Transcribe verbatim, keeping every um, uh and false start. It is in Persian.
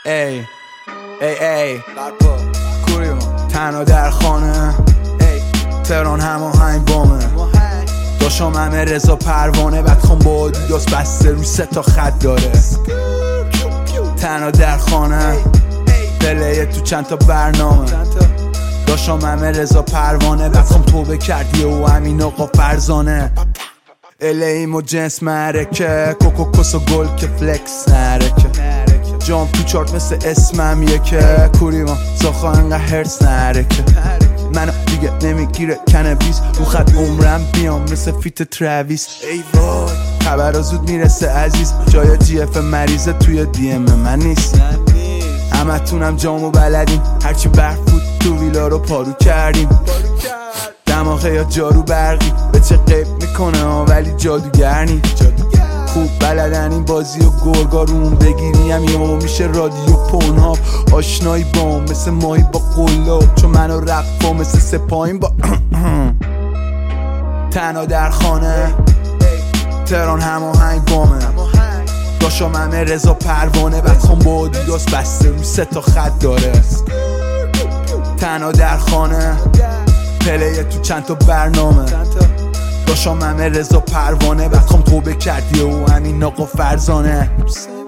ای ای ای کوریو تنها در خانه تهران هماهنگ بامه داشتم همه رضا پروانه بعد خون با آدیداس بسته روی سه تا خط داره تنها در خانه پلیه تو چند تا برنامه داشتم همه رضا پروانه بعد خون توبه کردی و همین آقا فرزانه الیم و جنس مرکه کوکوکوس و گل که فلکس نرکه جام تو چارت مثل اسمم یکه کوریما زاخا انقدر هرس نرکه منو دیگه نمیگیره کنبیس رو خط عمرم بیام مثل فیت ترویس ای وای خبر زود میرسه عزیز جای جی اف مریضه توی دی ام من نیست همه تونم جامو بلدیم هرچی برف بود تو ویلا رو پارو کردیم دماغه یا جارو برقی به چه قیب میکنه ولی جادوگرنی خوب بلدن این بازی و گرگارون بگیریم یا میشه رادیو پونهاب آشنایی بام مثل ماهی با قلاب چون منو رفت مثل سپاهیم با تنها در خانه تهران هماهنگ بامه داشتم همه رضا پروانه بعد خون با آدیداس بسته روی سه تا خط داره تنها در خانه پلیه تو چند تا برنامه داشتم همه رضا پروانه بعد خون توبه کردی و همین آقا فرزانه